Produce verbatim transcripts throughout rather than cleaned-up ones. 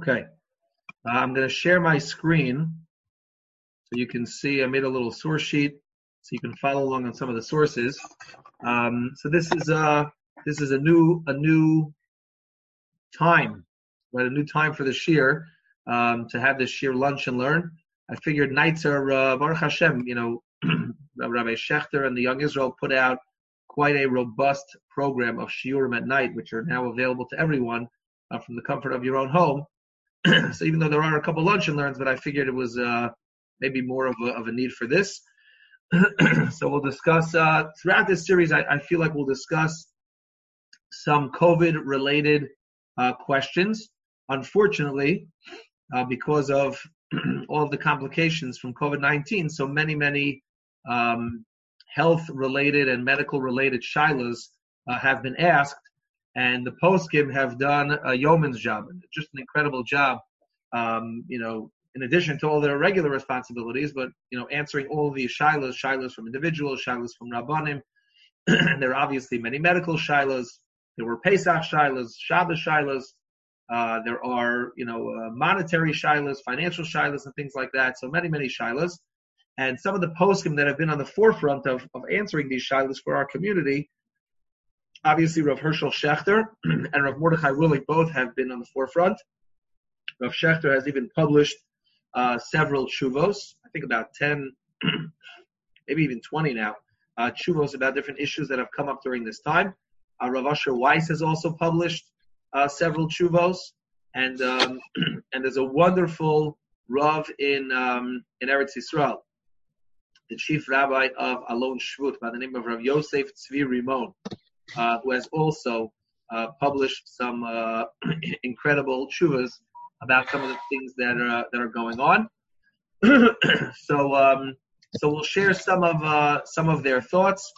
Okay, uh, I'm going to share my screen so you can see. I made a little source sheet so you can follow along on some of the sources. Um, so this is uh this is a new a new time, right? A new time for the shir um, to have this shir lunch and learn. I figured nights are uh, Baruch Hashem. You know, Rabbi Schechter and the Young Israel put out quite a robust program of shiurim at night, which are now available to everyone uh, from the comfort of your own home. So even though there are a couple lunch and learns, but I figured it was uh, maybe more of a, of a need for this. So we'll discuss uh, throughout this series. I, I feel like we'll discuss some COVID-related uh, questions. Unfortunately, uh, because of all of the complications from COVID nineteen, so many, many um, health-related and medical-related shilas uh, have been asked. And the poskim have done a yeoman's job, just an incredible job, um, you know, in addition to all their regular responsibilities, but, you know, answering all of these shilas, shilas from individuals, shilas from rabbanim. And there are obviously many medical shilas. There were Pesach shilas, Shabbos shilas. Uh, there are, you know, uh, monetary shilas, financial shilas, and things like that. So many, many shilas. And some of the poskim that have been on the forefront of, of answering these shilas for our community, obviously, Rav Hershel Schechter and Rav Mordechai Willig both have been on the forefront. Rav Schechter has even published uh, several tshuvos, I think about ten, maybe even twenty now, uh, tshuvos about different issues that have come up during this time. Uh, Rav Asher Weiss has also published uh, several tshuvos, and um, and there's a wonderful Rav in um, in Eretz Yisrael, the chief rabbi of Alon Shvut, by the name of Rav Yosef Tzvi Rimon. Uh, who has also uh, published some uh, incredible tshuvas about some of the things that are that are going on. so, um, so we'll share some of uh, some of their thoughts.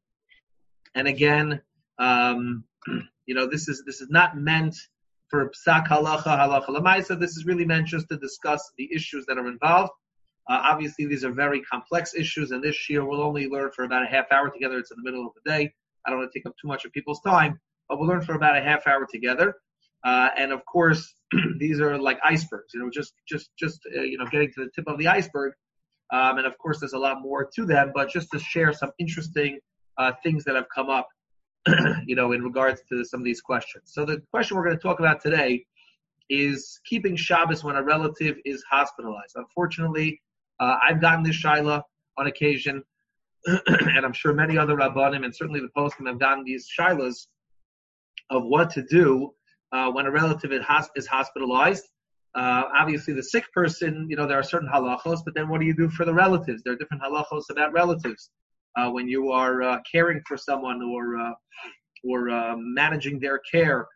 And again, um, you know, this is this is not meant for psak halacha halacha lamaisa. This is really meant just to discuss the issues that are involved. Uh, obviously, these are very complex issues, and this year we'll only learn for about a half hour together. It's in the middle of the day. I don't want to take up too much of people's time, but we'll learn for about a half hour together. Uh, and of course, these are like icebergs, you know, just, just, just, uh, you know, getting to the tip of the iceberg. Um, and of course, there's a lot more to them, but just to share some interesting uh, things that have come up, you know, in regards to some of these questions. So the question we're going to talk about today is keeping Shabbos when a relative is hospitalized. Unfortunately, uh, I've gotten this shaila on occasion. And I'm sure many other rabbanim and certainly the poskim have gotten these shilas of what to do uh, when a relative is, hosp- is hospitalized. Uh, obviously, the sick person, you know, there are certain halachos, but then what do you do for the relatives? There are different halachos about relatives uh, when you are uh, caring for someone or uh, or uh, managing their care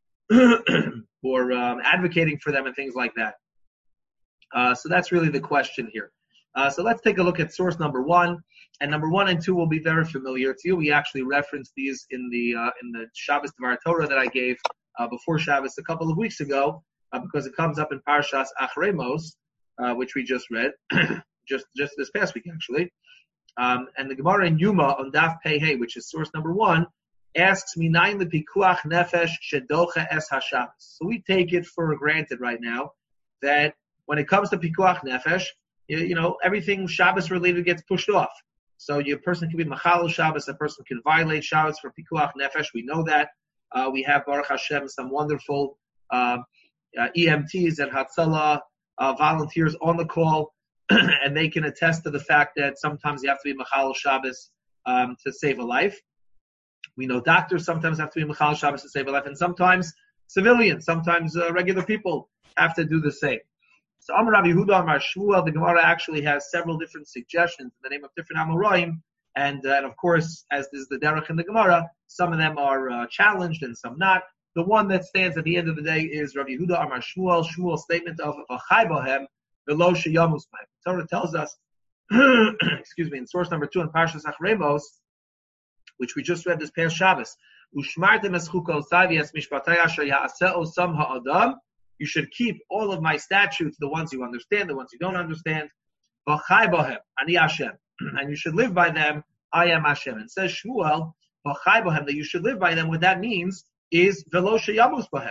or um, advocating for them and things like that. Uh, so that's really the question here. Uh, so let's take a look at source number one. And number one and two will be very familiar to you. We actually referenced these in the uh, in the Shabbos Dvar Torah that I gave uh, before Shabbos a couple of weeks ago, uh, because it comes up in Parshas Achrei Mos, uh, which we just read, just just this past week actually. Um, and the Gemara in Yuma on Daf Pei Hey, which is source number one, asks Minayin lepikuach nefesh shedocha es haShabbos. So we take it for granted right now that when it comes to pikuach nefesh, you, you know everything Shabbos related gets pushed off. So a person can be Machal Shabbos, a person can violate Shabbos for Pikuach Nefesh. We know that. Uh, we have, Baruch Hashem, some wonderful uh, uh, E M Ts and Hatzalah uh, volunteers on the call, and they can attest to the fact that sometimes you have to be Machal Shabbos um, to save a life. We know doctors sometimes have to be Machal Shabbos to save a life, and sometimes civilians, sometimes uh, regular people have to do the same. So Amar Rabbi Yehuda, Amar Shmuel, the Gemara actually has several different suggestions in the name of different Amoraim, and, uh, and of course, as is the derech in the Gemara, some of them are uh, challenged and some not. The one that stands at the end of the day is Rabbi Yehuda, Amar Shmuel, Shmuel's statement of V'chai bohem v'lo sheyamus b'hem. Torah tells us, excuse me, in source number two in Parshas Achrei Mos, which we just read this past Shabbos, Ushmartem es chukosai v'es mishpatay asher ya'aseh osam ha'adam. You should keep all of my statutes, the ones you understand, the ones you don't understand. V'chai bohem, ani Hashem. And you should live by them, I am Hashem. And says Shmuel, v'chai bohem, that you should live by them. What that means is v'lo sheyamus bohem.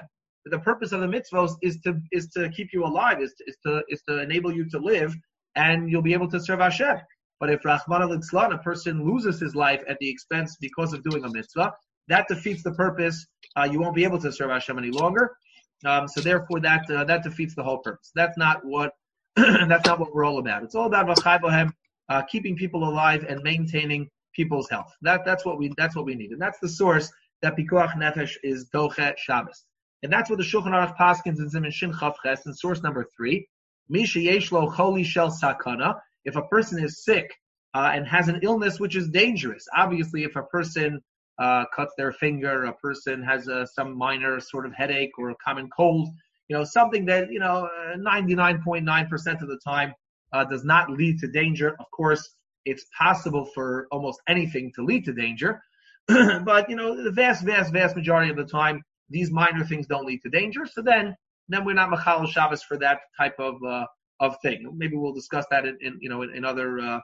the purpose of the mitzvahs is to is to keep you alive, is to, is to is to enable you to live, and you'll be able to serve Hashem. But if Rahman al a person loses his life at the expense because of doing a mitzvah, that defeats the purpose. Uh, you won't be able to serve Hashem any longer. Um, so therefore, that uh, that defeats the whole purpose. That's not what that's not what we're all about. It's all about v'chai bohem, uh, keeping people alive and maintaining people's health. That that's what we that's what we need, and that's the source that pikuach nefesh is doche Shabbos, and that's what the Shulchan Aruch paskins in Zimin Shin Chav Ches in source number three. Misha yeshlo choli shel sakana. If a person is sick uh, and has an illness which is dangerous, obviously, if a person uh, cuts their finger, a person has uh, some minor sort of headache or a common cold, you know, something that, you know, ninety-nine point nine percent of the time uh, does not lead to danger. Of course, it's possible for almost anything to lead to danger, but, you know, the vast, vast, vast majority of the time, these minor things don't lead to danger. So then, then we're not machal Shabbos for that type of uh, of thing. Maybe we'll discuss that in, in you know in, in other uh,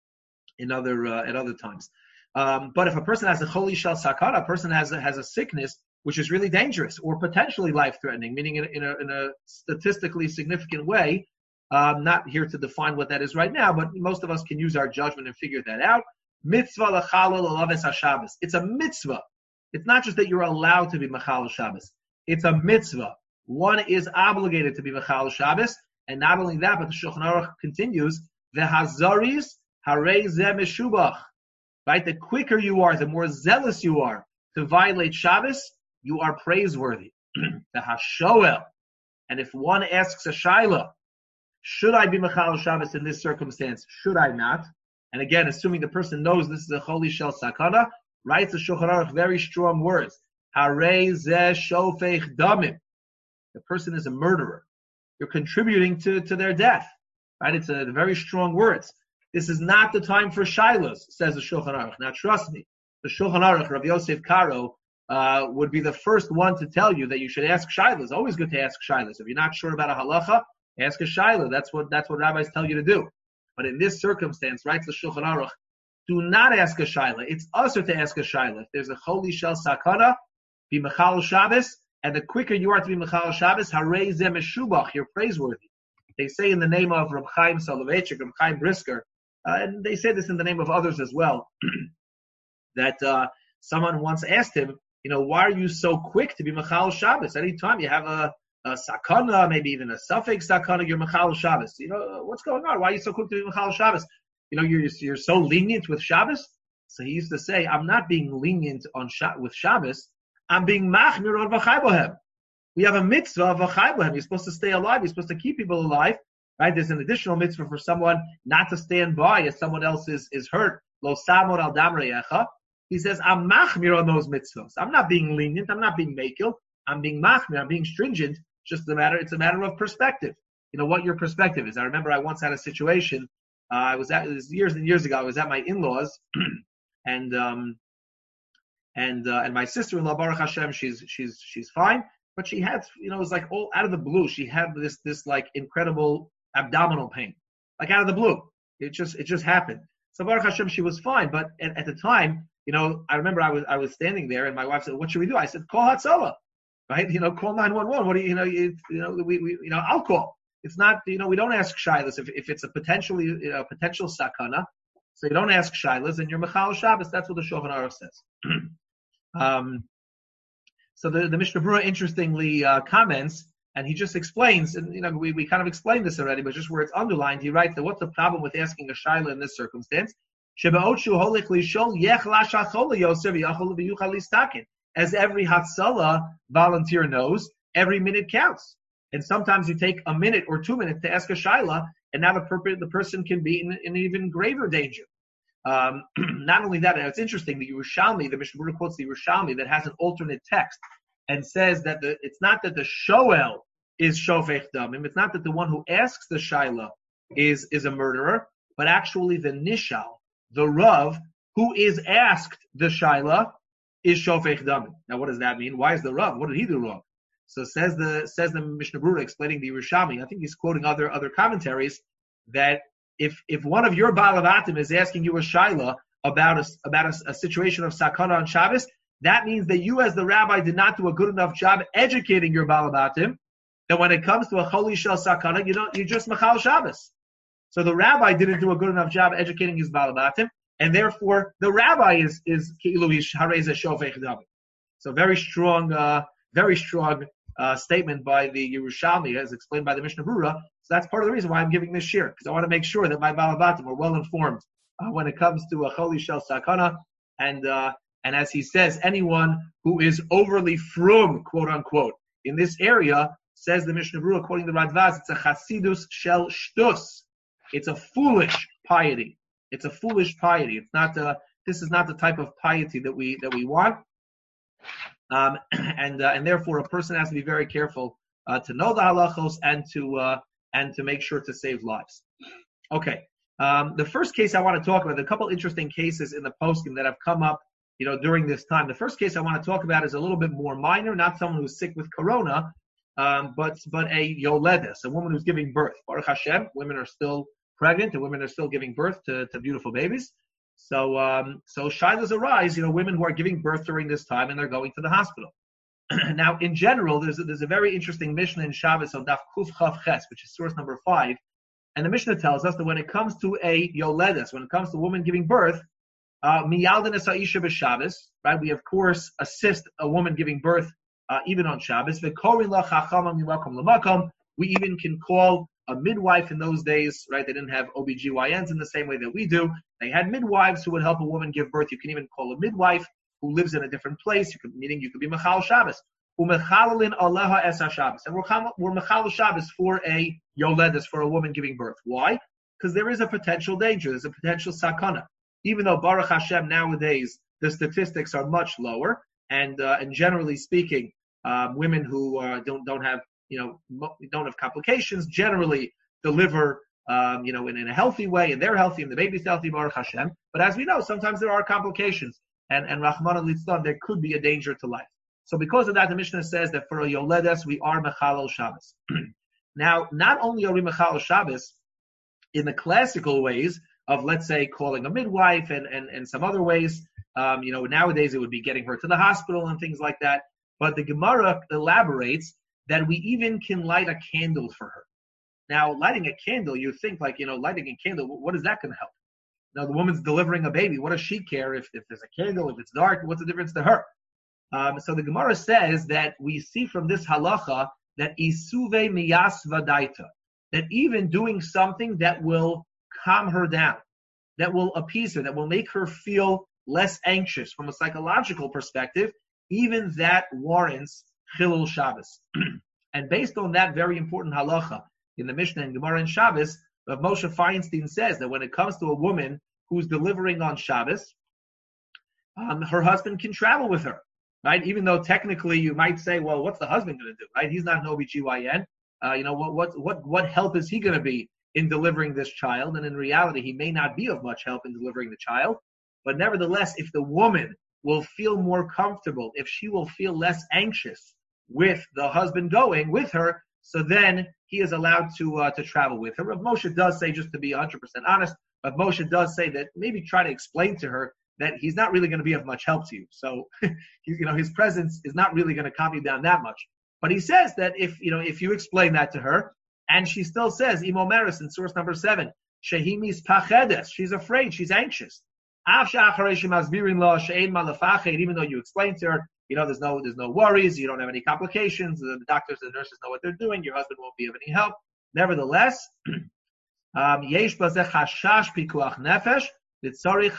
in other uh, at other times. Um, but if a person has a choli shel sakana, a person has a, has a sickness which is really dangerous or potentially life-threatening, meaning in, in, a, in a statistically significant way. I'm not here to define what that is right now, but most of us can use our judgment and figure that out. Mitzvah l'chalal alaves haShabbos. It's a mitzvah. It's not just that you're allowed to be machal Shabbos. It's a mitzvah. One is obligated to be machal Shabbos, and not only that, but the Shulchan Aruch continues, v'hazaris harei zeh meshubach. Right? The quicker you are, the more zealous you are to violate Shabbos, you are praiseworthy. The hashoel. And if one asks a shaila, should I be machal Shabbos in this circumstance? Should I not? And again, assuming the person knows this is a choli shel sakana, writes the Shulchan Aruch very strong words. Harei zeh shofech damim. The person is a murderer. You're contributing to, to their death. Right? It's a, very strong words. This is not the time for shilas, says the Shulchan Aruch. Now trust me, the Shulchan Aruch, Rav Yosef Karo, uh, would be the first one to tell you that you should ask shilas. Always good to ask shilas. If you're not sure about a halacha, ask a shilah. That's what that's what rabbis tell you to do. But in this circumstance, writes the Shulchan Aruch, do not ask a shilah. It's usher to ask a shilah. If there's a choli shel sakana, be mechal Shabbos, and the quicker you are to be mechal Shabbos, harei zeh meshubach, you're praiseworthy. They say in the name of Reb Chaim Soloveitchik, Reb Chaim Brisker, uh, and they say this in the name of others as well, that uh, someone once asked him, you know, why are you so quick to be mechal Shabbos? Anytime you have a, a sakana, maybe even a suffix sakana, you're mechal Shabbos. You know, what's going on? Why are you so quick to be mechal Shabbos? You know, you're you're so lenient with Shabbos. So he used to say, I'm not being lenient on with Shabbos. I'm being machmir on v'chai bohem. We have a mitzvah of v'chai bohem. You're supposed to stay alive. You're supposed to keep people alive. Right? There's an additional mitzvah for someone not to stand by if someone else is, is hurt. Lo samor al dam reyecha. He says, I'm machmir on those mitzvahs. I'm not being lenient. I'm not being makil. I'm being machmir. I'm being stringent. Just a matter. It's a matter of perspective. You know what your perspective is. I remember I once had a situation. Uh, I was at it was years and years ago. I was at my in-laws, and um, and uh, and my sister-in-law, Baruch Hashem, she's she's she's fine, but she had, you know, it was like all out of the blue. She had this this like incredible abdominal pain, like out of the blue. It just it just happened. So Baruch Hashem, she was fine, but at, at the time, you know, I remember I was I was standing there, and my wife said, "What should we do?" I said, "Call Hatzalah, right? You know, call nine one one. What do you you know you, you know we, we you know I'll call." It's not, you know, we don't ask shilas if, if it's a potentially you know, potential sakana. So you don't ask shilas, and you're mechal Shabbos. That's what the Shulchan Aruch says. um, so the, the Mishnah Berurah interestingly uh, comments, and he just explains, and you know, we, we kind of explained this already, but just where it's underlined, he writes that what's the problem with asking a shilah in this circumstance? As every Hatzalah volunteer knows, every minute counts. And sometimes you take a minute or two minutes to ask a shaila, and now the, per- the person can be in, in even graver danger. Um, not only that, and it's interesting, the Yerushalmi, the Mishnah Berurah quotes the Yerushalmi that has an alternate text and says that the, it's not that the shoel is shofech damim, it's not that the one who asks the shaila is, is a murderer, but actually the nishal, the rav, who is asked the shaila, is shofech damim. Now what does that mean? Why is the rav? What did he do wrong? So says the says the Mishnah Berurah explaining the Yerushalmi. I think he's quoting other other commentaries that if if one of your balavatim is asking you a shaila about a about a, a situation of sakana on Shabbos, that means that you as the rabbi did not do a good enough job educating your balabatim, that when it comes to a choli shel sakana, you don't, you just machal Shabbos. So the rabbi didn't do a good enough job educating his balabatim, and therefore the rabbi is is ki'ilu harei zeh shofech dam. So very strong, uh, very strong uh, statement by the Yerushalmi, as explained by the Mishnah Brura. So that's part of the reason why I'm giving this shir, because I want to make sure that my balabatim are well informed uh, when it comes to a choli shel sakana, and uh, and as he says, anyone who is overly frum, quote unquote, in this area, says the Mishnah Brura, quoting the Radvaz, it's a chasidus shel shtus. It's a foolish piety. It's a foolish piety. It's not a, this is not the type of piety that we that we want. Um, and uh, and therefore, a person has to be very careful uh, to know the halachos and to uh, and to make sure to save lives. Okay. Um, the first case I want to talk about, a couple interesting cases in the poskim that have come up, you know, during this time. The first case I want to talk about is a little bit more minor, not someone who's sick with corona, um, but but a yoledes, a woman who's giving birth. Baruch Hashem, women are still pregnant and women are still giving birth to, to beautiful babies. So um, so shilas arise, you know, women who are giving birth during this time and they're going to the hospital. Now, in general, there's a, there's a very interesting Mishnah in Shabbos on Daf Kuf Chav Ches, which is source number five. And the Mishnah tells us that when it comes to a yoledes, when it comes to a woman giving birth, miyalden es ha'isha b'Shabbos, right? We of course assist a woman giving birth uh, even on Shabbos. V'korin la chachama mimakom lamakom. We even can call a midwife in those days, right? They didn't have O B G Y Ns in the same way that we do. They had midwives who would help a woman give birth. You can even call a midwife who lives in a different place. You could, meaning you could be mechal Shabbos. Umechalin aleha es Shabbos, and we're we're mechal Shabbos for a yoledes, for a woman giving birth. Why? Because there is a potential danger. There's a potential sakana. Even though Baruch Hashem nowadays the statistics are much lower, and uh, and generally speaking, um, women who uh, don't don't have you know don't have complications generally deliver um, you know in, in a healthy way, and they're healthy, and the baby's healthy, Baruch Hashem. But as we know, sometimes there are complications, and and Rahman al there could be a danger to life. So because of that, the Mishnah says that for a yoledes, we are mechalel Shabbos. Now, not only are we mechalel Shabbos in the classical ways of, let's say, calling a midwife and, and, and some other ways, um, you know, nowadays it would be getting her to the hospital and things like that. But the Gemara elaborates that we even can light a candle for her. Now, lighting a candle, you think like, you know, lighting a candle, what is that going to help? Now, the woman's delivering a baby. What does she care if, if there's a candle, if it's dark? What's the difference to her? Um, so the Gemara says that we see from this halacha that isuve miyas vadaita, that even doing something that will calm her down, that will appease her, that will make her feel less anxious from a psychological perspective, even that warrants chilul Shabbos. And based on that very important halacha in the Mishnah and Gemara and Shabbos, Rav Moshe Feinstein says that when it comes to a woman who's delivering on Shabbos, um, her husband can travel with her. Right? Even though technically you might say, well, what's the husband going to do? Right? He's not an O B G Y N. Uh, you know, what what what what help is he going to be in delivering this child? And in reality, he may not be of much help in delivering the child. But nevertheless, if the woman will feel more comfortable, if she will feel less anxious with the husband going with her, so then he is allowed to uh, to travel with her. Rav Moshe does say, just to be one hundred percent honest, Rav Moshe does say that maybe try to explain to her that he's not really going to be of much help to you. So, you know, his presence is not really going to calm you down that much. But he says that if, you know, if you explain that to her, and she still says, Imo Meris in source number seven, Shehimis pachedes, she's afraid, she's anxious. Even though you explain to her, you know, there's no, there's no worries, you don't have any complications, the doctors and nurses know what they're doing, your husband won't be of any help. Nevertheless, yesh bazeh chashash pikuach nefesh, and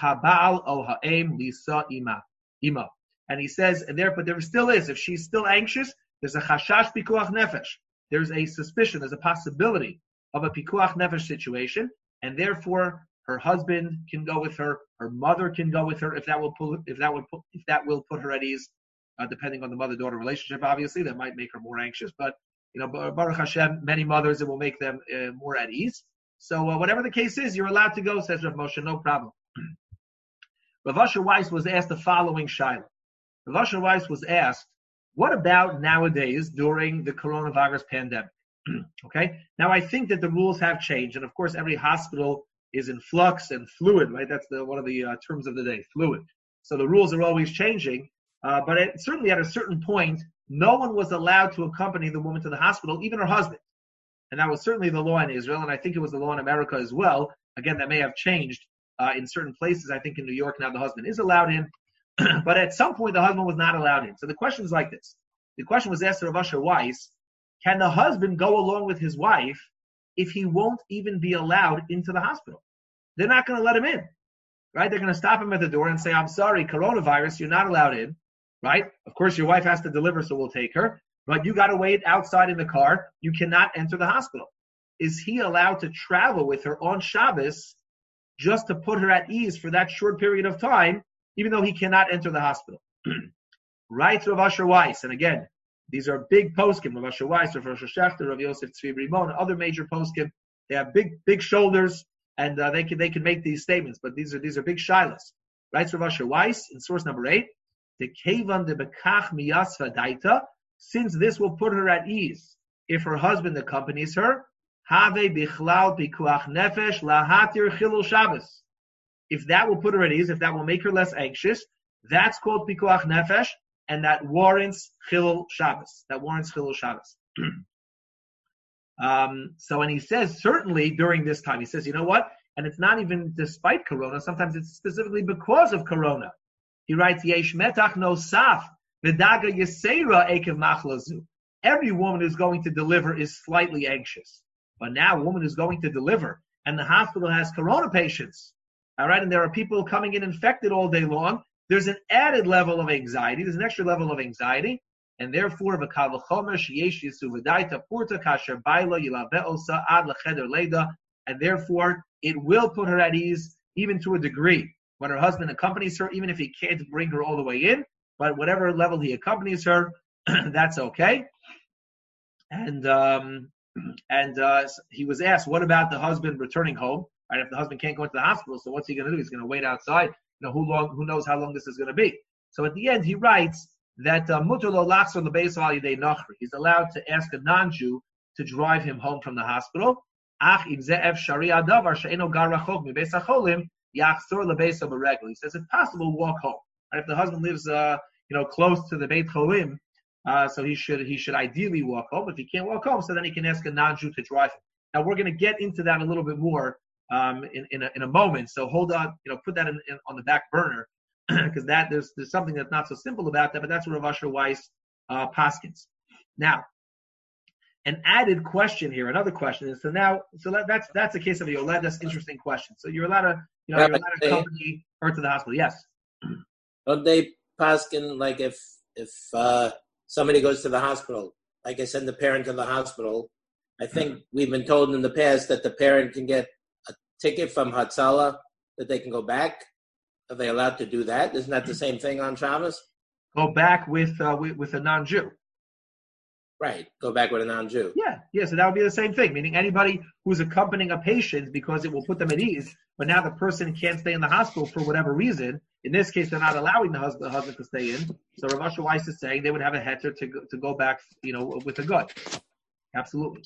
he says, and there, but there still is, if she's still anxious, there's a chashash pikuach nefesh. There's a suspicion, there's a possibility of a pikuach nefesh situation, and therefore her husband can go with her, her mother can go with her, if that will pull, if that would put, if that will put her at ease, uh, depending on the mother-daughter relationship. Obviously, that might make her more anxious, but you know, Baruch Hashem, many mothers, it will make them uh, more at ease. So uh, whatever the case is, you're allowed to go, says Rav Moshe, no problem. Rav Asher Weiss was asked the following shaila. Rav Asher Weiss was asked, what about nowadays during the coronavirus pandemic? Okay, now I think that the rules have changed, and of course every hospital is in flux and fluid, right? That's the one of the uh, terms of the day, fluid. So the rules are always changing. Uh, but it, certainly at a certain point, no one was allowed to accompany the woman to the hospital, even her husband. And that was certainly the law in Israel, and I think it was the law in America as well. Again, that may have changed uh, in certain places. I think in New York now the husband is allowed in, but at some point the husband was not allowed in. So the question is like this. The question was asked to Rav Asher Weiss, can the husband go along with his wife if he won't even be allowed into the hospital? They're not going to let him in, right? They're going to stop him at the door and say, I'm sorry, coronavirus, you're not allowed in, right? Of course, your wife has to deliver, so we'll take her. But you got to wait outside in the car. You cannot enter the hospital. Is he allowed to travel with her on Shabbos just to put her at ease for that short period of time, even though he cannot enter the hospital? Right, Rav Asher Weiss. And again, these are big poskim. Rav Asher Weiss, Rav Asher Shechter, Rav Yosef Tzvi Rimon, other major poskim. They have big, big shoulders, and uh, they can they can make these statements. But these are these are big shilas. Right, Rav Asher Weiss in source number eight. The kevan de bekach miyasva daita. Since this will put her at ease if her husband accompanies her, have bichlal pikuach nefesh lahatir chilul Shabbos. If that will put her at ease, if that will make her less anxious, that's called pikuach nefesh, and that warrants chilul Shabbos. That warrants chilul Shabbos. um, so, and he says certainly during this time, he says, you know what? And it's not even despite Corona. Sometimes it's specifically because of Corona. He writes, Yesh metach nosaf. Every woman who's going to deliver is slightly anxious. But now a woman who's going to deliver and the hospital has corona patients, all right, and there are people coming in infected all day long, there's an added level of anxiety, there's an extra level of anxiety, and therefore, and therefore it will put her at ease even to a degree when her husband accompanies her, even if he can't bring her all the way in. But whatever level he accompanies her, that's okay. And um, and uh, he was asked, what about the husband returning home? Right, if the husband can't go into the hospital, so what's he going to do? He's going to wait outside. You know, who long? Who knows how long this is going to be? So at the end, he writes that mutar lo lachzor lebeis al yidei nachri. He's allowed to ask a non-Jew to drive him home from the hospital. Ach im ze efshari adavar she'eno gar rachok mibeis hacholim yachzor lebeis beregel. He says it's possible to walk home. And if the husband lives, uh, you know, close to the Beit Cholim, uh, so he should he should ideally walk home. If he can't walk home, so then he can ask a non-Jew to drive him. Now we're going to get into that a little bit more um, in in a, in a moment. So hold on, you know, put that in, in, on the back burner because that there's there's something that's not so simple about that. But that's what Rav Asher Weiss uh, paskins. Now, an added question here, another question is so now so that, that's that's a case of a Yoled. That's an interesting question. So you're allowed to you know you're allowed to accompany her to the hospital. Yes. Don't they paskin like if if uh, somebody goes to the hospital, like I send the parent to the hospital, I think we've been told in the past that the parent can get a ticket from Hatzalah that they can go back. Are they allowed to do that? Isn't that the same thing on Shabbos? Go back with uh, with, with a non-Jew. Right, go back with a non-Jew. Yeah, yeah, so that would be the same thing, meaning anybody who's accompanying a patient because it will put them at ease, but now the person can't stay in the hospital for whatever reason. In this case, they're not allowing the husband, the husband to stay in. So Rav Asher Weiss is saying they would have a heter to go, to go back, you know, with a gut. Absolutely.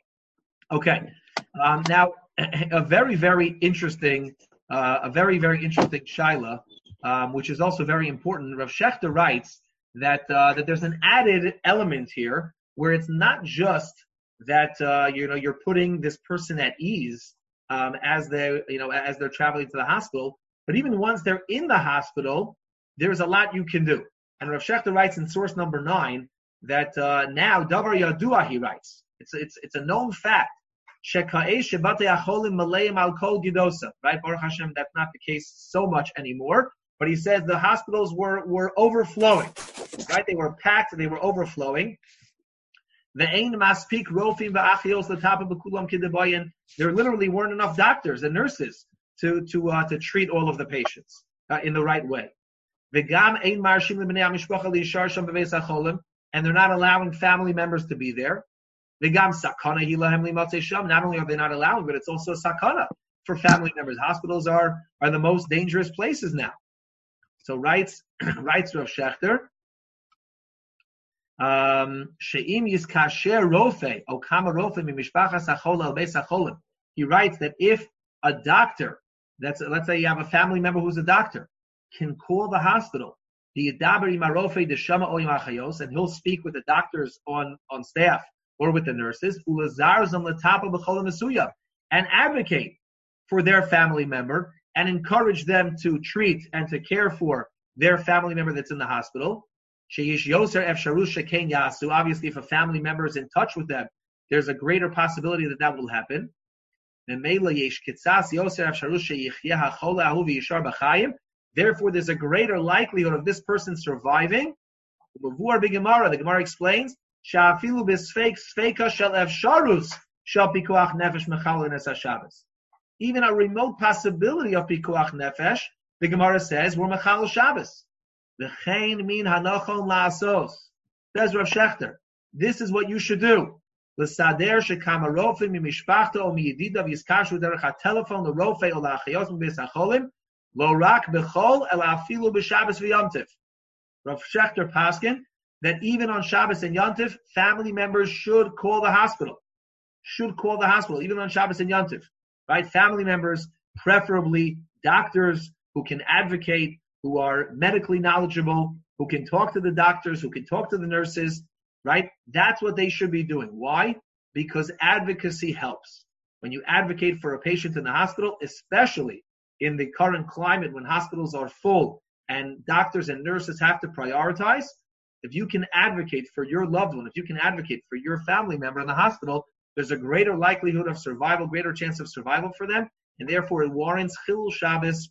Okay. Um, now, a very, very interesting, uh, a very, very interesting shaila, um, which is also very important. Rav Shechter writes that uh, that there's an added element here where it's not just that uh, you know you're putting this person at ease um, as they you know as they're traveling to the hospital, but even once they're in the hospital, there's a lot you can do. And Rav Shechter writes in source number nine that uh, now davar yadua, he writes, it's it's it's a known fact. Sheka'eh shebatei acholim maleim al kol gidosa. Right, Baruch Hashem, that's not the case so much anymore. But he says the hospitals were were overflowing. Right, they were packed, they were overflowing. There literally weren't enough doctors and nurses to to uh, to treat all of the patients uh, in the right way. And they're not allowing family members to be there. Not only are they not allowing, but it's also a sakana for family members. Hospitals are are the most dangerous places now. So writes writes Rav Shechter. Um, he writes that if a doctor, that's let's say you have a family member who's a doctor, can call the hospital the Yidabri Marofe de Shama Oyim Achayos, and he'll speak with the doctors on, on staff or with the nurses, Ulazar Zam Latapa B'chol Mesuya, and advocate for their family member and encourage them to treat and to care for their family member that's in the hospital. Sheish Yoser Efsharu Shekain Yasu. Obviously, if a family member is in touch with them, there's a greater possibility that that will happen. Therefore, there's a greater likelihood of this person surviving. The Gemara explains, even a remote possibility of pikuach nefesh, the Gemara says, we're mechal Shabbos. V'chein min hanachon la'asos. Says Rav Shechter, this is what you should do. L'sader shekama rofim mimishpachta o miyedidav yiskashu derech ha-telefon l'rofei o la'achayos m'beis ha-cholim lo rak b'chol el afilu b'Shabbos v'Yom Tov. Rav Shechter paskin that even on Shabbos and Yom Tov, family members should call the hospital. Should call the hospital, even on Shabbos and Yom Tov. Right? Family members, preferably doctors who can advocate, who are medically knowledgeable, who can talk to the doctors, who can talk to the nurses, right? That's what they should be doing. Why? Because advocacy helps. When you advocate for a patient in the hospital, especially in the current climate when hospitals are full and doctors and nurses have to prioritize, if you can advocate for your loved one, if you can advocate for your family member in the hospital, there's a greater likelihood of survival, greater chance of survival for them, and therefore it warrants Chilul Shabbos,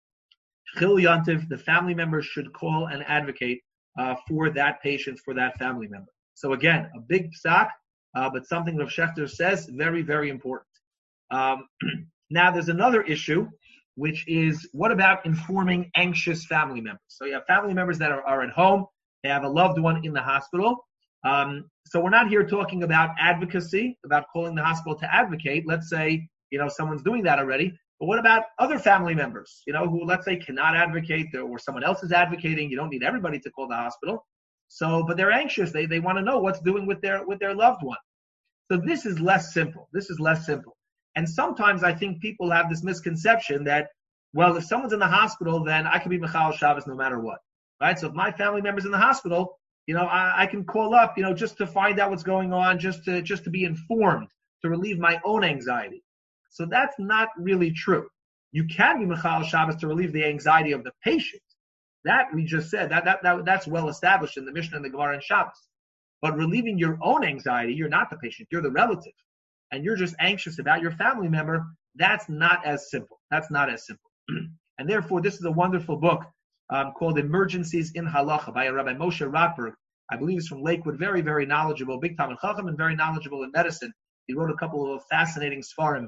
Chil Yantiv. The family members should call and advocate uh, for that patient, for that family member. So again, a big psak, uh, but something Rav Shechter says, very, very important. Um, now there's another issue, which is what about informing anxious family members? So you have family members that are, are at home, they have a loved one in the hospital. Um, so we're not here talking about advocacy, about calling the hospital to advocate. Let's say, you know, someone's doing that already. But what about other family members, you know, who, let's say, cannot advocate, or someone else is advocating? You don't need everybody to call the hospital. So, but they're anxious. They they want to know what's doing with their with their loved one. So this is less simple. This is less simple. And sometimes I think people have this misconception that, well, if someone's in the hospital, then I can be Mechal Shabbos no matter what, right? So if my family member's in the hospital, you know, I, I can call up, you know, just to find out what's going on, just to just to be informed, to relieve my own anxiety. So that's not really true. You can be Mechal Shabbos to relieve the anxiety of the patient. That we just said, that, that that that's well established in the Mishnah and the Gemara and Shabbos. But relieving your own anxiety, you're not the patient, you're the relative. And you're just anxious about your family member, that's not as simple. That's not as simple. And therefore, this is a wonderful book um, called Emergencies in Halacha by Rabbi Moshe Rotberg. I believe he's from Lakewood, very, very knowledgeable, big Talmid Chacham, and very knowledgeable in medicine. He wrote a couple of fascinating svarim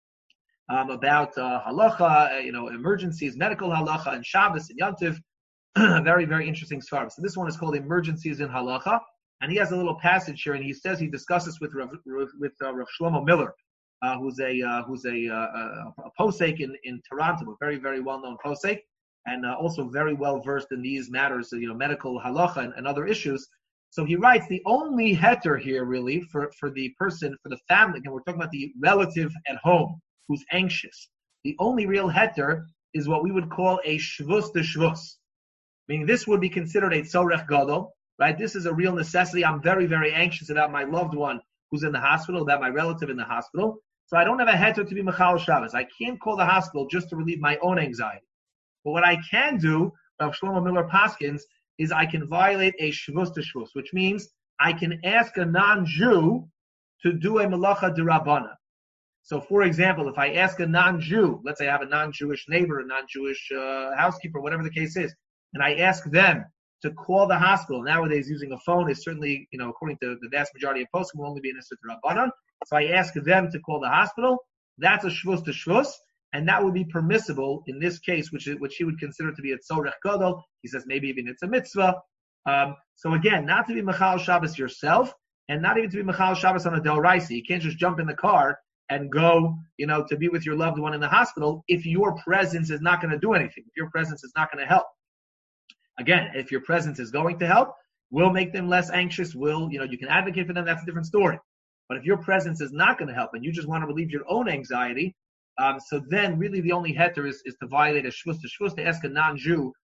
um, about uh, halacha, uh, you know, emergencies, medical halacha, and Shabbos and Yom Tov. Very, very interesting svarim. So this one is called Emergencies in Halacha, and he has a little passage here, and he says he discusses with Rav, with uh, Rav Shlomo Miller, uh, who's a uh, who's a, uh, a, a posek in, in Toronto, a very, very well-known posek, and uh, also very well versed in these matters, you know, medical halacha and, and other issues. So he writes, the only heter here really for, for the person, for the family, and we're talking about the relative at home who's anxious. The only real heter is what we would call a shvus de shvus. Meaning this would be considered a tzorech gadol, right? This is a real necessity. I'm very, very anxious about my loved one who's in the hospital, about my relative in the hospital. So I don't have a heter to be Mechal Shabbos. I can't call the hospital just to relieve my own anxiety. But what I can do, Rav Shlomo Miller Paskins, is I can violate a shvus to shvus, which means I can ask a non-Jew to do a melacha derabana. So, for example, if I ask a non-Jew, let's say I have a non-Jewish neighbor, a non-Jewish uh, housekeeper, whatever the case is, and I ask them to call the hospital. Nowadays, using a phone is certainly, you know, according to the vast majority of poskim, will only be an issur d'Rabbanan. So I ask them to call the hospital. That's a shvus to shvus, and that would be permissible in this case, which is, which he would consider to be a tzorech gadol. He says maybe even it's a mitzvah. Um, so again, not to be Mechal Shabbos yourself, and not even to be Mechal Shabbos on a Doraisa. You can't just jump in the car and go, you know, to be with your loved one in the hospital if your presence is not going to do anything. If your presence is not going to help. Again, if your presence is going to help, will make them less anxious, will, you know, you can advocate for them, that's a different story. But if your presence is not going to help and you just want to relieve your own anxiety, um, so then really the only heter is, is to violate a shvus to shvus, to ask a non-Jew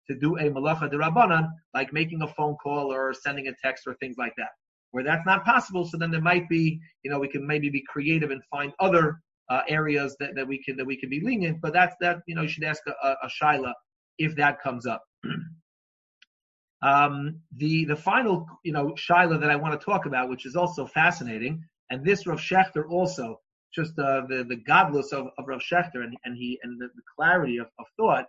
to do a malacha d'Rabbanan, like making a phone call or sending a text or things like that. Where that's not possible, so then there might be, you know, we can maybe be creative and find other uh, areas that, that we can that we can be lenient. But that's that, you know, you should ask a, a, a shaila if that comes up. um, the the final, you know, shaila that I want to talk about, which is also fascinating, and this Rav Shechter also, just uh, the the godless of, of Rav Shechter and, and he and the, the clarity of, of thought.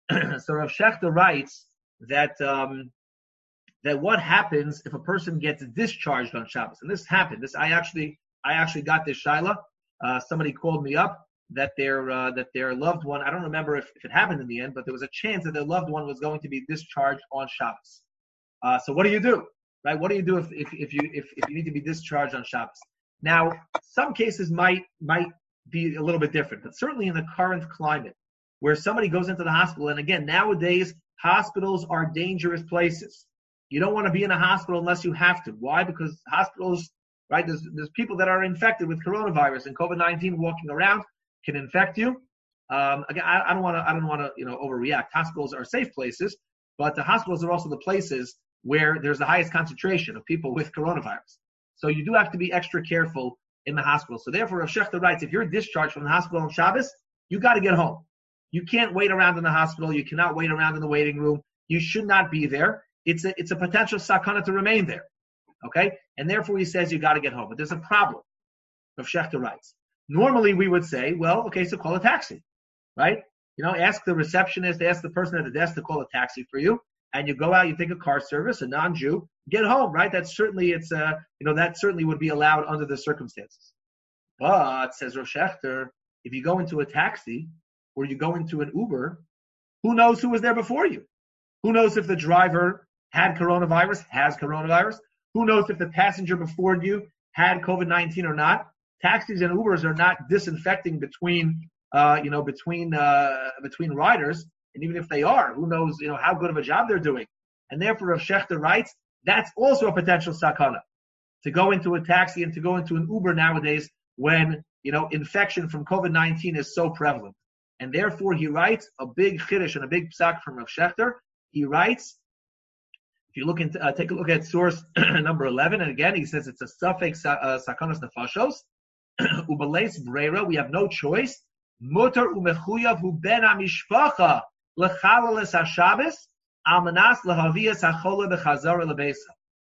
So Rav Shechter writes that. Um, that what happens if a person gets discharged on Shabbos. And this happened. This I actually I actually got this shaila. Uh, somebody called me up that their uh, that their loved one, I don't remember if, if it happened in the end, but there was a chance that their loved one was going to be discharged on Shabbos. Uh, so what do you do? Right? What do you do if, if, if you if, if you need to be discharged on Shabbos? Now, some cases might might be a little bit different, but certainly in the current climate where somebody goes into the hospital, and again, nowadays hospitals are dangerous places. You don't want to be in a hospital unless you have to. Why? Because hospitals, right, there's, there's people that are infected with coronavirus and COVID nineteen walking around can infect you. Um, again, I, I don't want to, I don't want to, you know, overreact. Hospitals are safe places, but the hospitals are also the places where there's the highest concentration of people with coronavirus. So you do have to be extra careful in the hospital. So therefore, Rav Shechter writes, if you're discharged from the hospital on Shabbos, you got to get home. You can't wait around in the hospital. You cannot wait around in the waiting room. You should not be there. It's a, it's a potential sakana to remain there, okay? And therefore he says you got to get home. But there's a problem. Rav Shechter writes. Normally we would say, well, okay, so call a taxi, right? You know, ask the receptionist, ask the person at the desk to call a taxi for you, and you go out, you take a car service, a non-Jew, get home, right? That's certainly, it's uh, you know, that certainly would be allowed under the circumstances. But, says Rav Shechter, if you go into a taxi or you go into an Uber, who knows who was there before you? Who knows if the driver had coronavirus, has coronavirus? Who knows if the passenger before you had COVID nineteen or not? Taxis and Ubers are not disinfecting between, uh, you know, between uh, between riders, and even if they are, who knows, you know, how good of a job they're doing? And therefore, Rav Shechter writes, that's also a potential sakana to go into a taxi and to go into an Uber nowadays when, you know, infection from COVID nineteen is so prevalent. And therefore, he writes a big chiddush and a big psak from Rav Shechter. He writes. If you look into, uh, take a look at source number eleven, and again, he says it's a suffix uh, sakanos nefashos. Ubaleis breira, we have no choice. Mutar umechuyav hu ben hamishpacha lechalal es haShabbos al manas lehavias hachola bechazara lebeisa.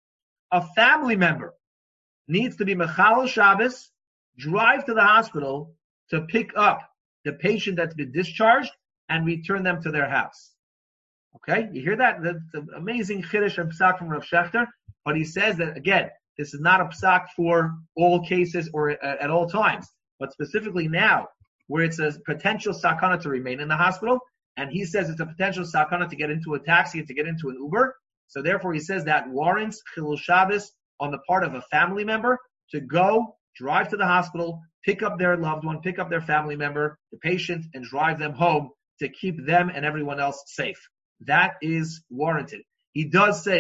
A family member needs to be mechalal Shabbos, drive to the hospital to pick up the patient that's been discharged and return them to their house. Okay, you hear that? That's an amazing chiddush and psak from Rav Shechter. But he says that, again, this is not a psak for all cases or uh, at all times, but specifically now, where it's a potential sakana to remain in the hospital, and he says it's a potential sakana to get into a taxi and to get into an Uber. So therefore, he says that warrants chilul Shabbos on the part of a family member to go, drive to the hospital, pick up their loved one, pick up their family member, the patient, and drive them home to keep them and everyone else safe. That is warranted. He does say,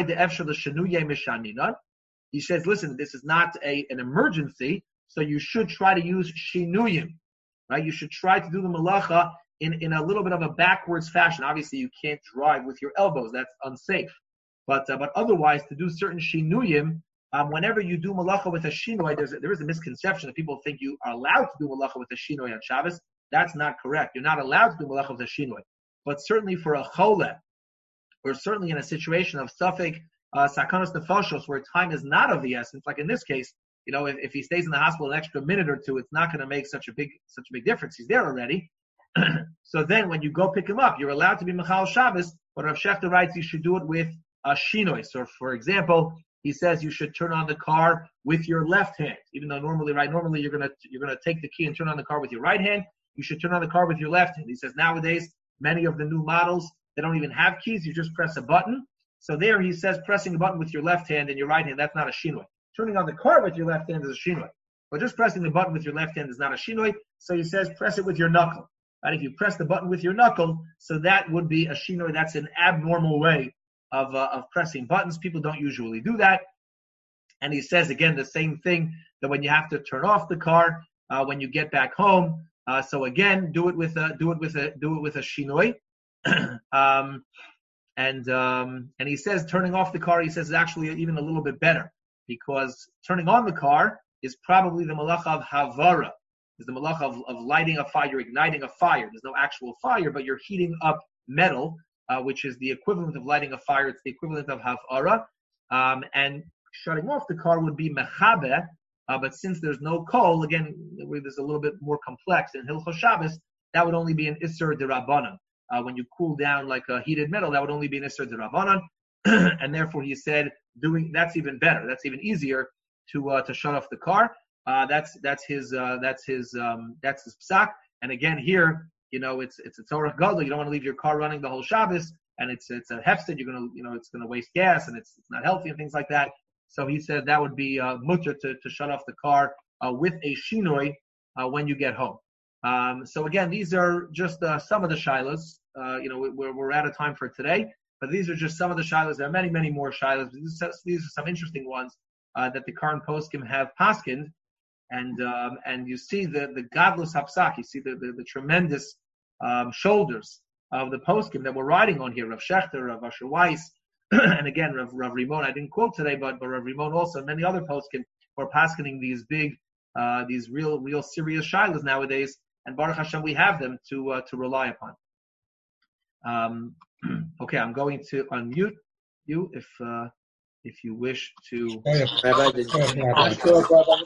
he says, listen, this is not a, an emergency, so you should try to use shinuyim, right? You should try to do the malacha in, in a little bit of a backwards fashion. Obviously, you can't drive with your elbows. That's unsafe. But uh, but otherwise, to do certain shinuyim, um, whenever you do malacha with a shinoi, there's a, there is a misconception that people think you are allowed to do malacha with a shinoi on Shabbos. That's not correct. You're not allowed to do malacha with a shinoi. But certainly for a chole, or certainly in a situation of suffix uh, sakanos nefashos, where time is not of the essence, like in this case, you know, if, if he stays in the hospital an extra minute or two, it's not going to make such a big such a big difference. He's there already. So then when you go pick him up, you're allowed to be Mechal Shabbos, but Rav Shechter writes you should do it with a shinoi. So for example, he says you should turn on the car with your left hand, even though normally, right, normally you're gonna you're gonna take the key and turn on the car with your right hand. You should turn on the car with your left hand. He says nowadays, many of the new models, they don't even have keys. You just press a button. So there he says pressing the button with your left hand and your right hand, that's not a shinoi. Turning on the car with your left hand is a shinoi. But just pressing the button with your left hand is not a shinoi. So he says press it with your knuckle. And if you press the button with your knuckle, so that would be a shinoi. That's an abnormal way of uh, of pressing buttons. People don't usually do that. And he says, again, the same thing, that when you have to turn off the car, uh, when you get back home. Uh, so again, do it with a, do it with a, do it with a shinoi. um, and um, and he says turning off the car, he says, is actually even a little bit better, because turning on the car is probably the malacha of havara, is the malacha of, of lighting a fire, you're igniting a fire. There's no actual fire, but you're heating up metal, uh, which is the equivalent of lighting a fire. It's the equivalent of havara. Um, and shutting off the car would be mechabe, uh, but since there's no coal, again, there's a little bit more complex. In Hilchos Shabbos, that would only be an Isser D'Rabbanan. Uh, when you cool down like a heated metal, that would only be an Isser D'Rabbanan. And therefore, he said, doing that's even better. That's even easier to uh, to shut off the car. Uh, that's that's his uh, that's his um, that's his psak. And again, here, you know, it's it's a Torah gadol. You don't want to leave your car running the whole Shabbos, and it's it's a hefsed. You're gonna you know it's gonna waste gas, and it's it's not healthy and things like that. So he said that would be uh, mutter to to shut off the car uh, with a shinoi uh, when you get home. Um, so again, these are just uh, some of the shilas. Uh, you know, we're we're out of time for today, but these are just some of the shilas. There are many many more shilas. These, these are some interesting ones uh, that the current poskim have paskined. And um, and you see the the godless hapsak, you see the the, the tremendous um, shoulders of the poskim that we're riding on here. Rav Shechter, Rav Asher Weiss, and again Rav, Rav Rimon. I didn't quote today, but but Rav Rimon also, and many other poskim were paskining these big, uh, these real real serious shilas nowadays. And Baruch Hashem, we have them to uh, to rely upon. Um, okay, I'm going to unmute you if uh, if you wish to. Rabbi, did you-